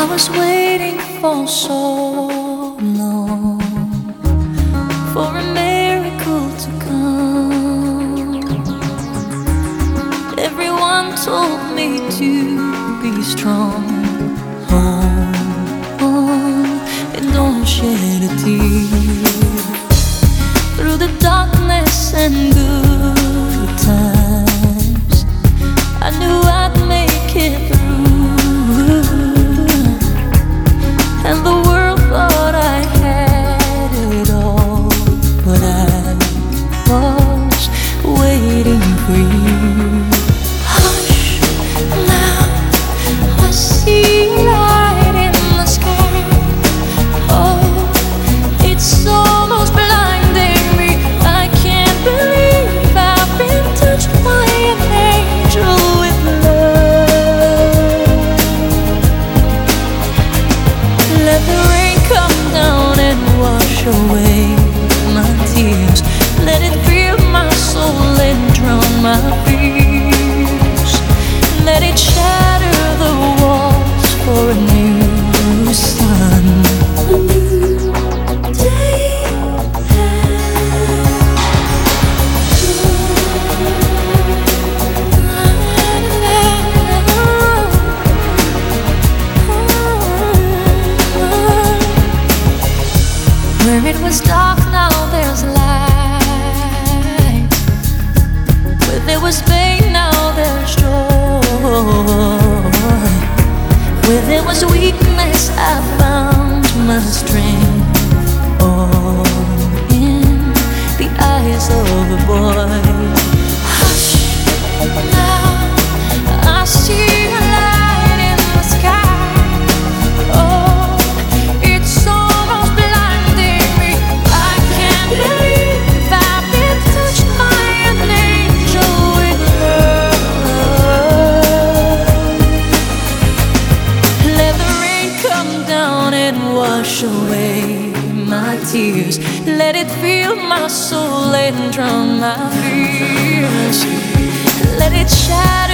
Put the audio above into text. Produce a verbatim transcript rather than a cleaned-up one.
I was waiting for so long for a miracle to come. Everyone told me to be strong. Hold on and don't shed a tear. Through the darkness and good times, I knew I'd make it through. And the world thought I had it all, but I was waiting for you. Hush, now I see light in the sky. Oh, it's almost blinding me. I can't believe I've been touched by an angel with love. Let the rain come down and wash away my tears. Let it fill my soul and drown my fears. Let it shatter the walls for a new sun. A new day where it was dark, now there's light. Where there was pain, now there's joy. Where there was weakness, I found my strength. All in the eyes of a boy. Hush, now I see a light in the sky. Oh, it's almost blinding me. I can't believe I've been touched by an angel with love. Let the rain come down and wash away my tears. Let it fill my soul and drown my fears. Let it shatter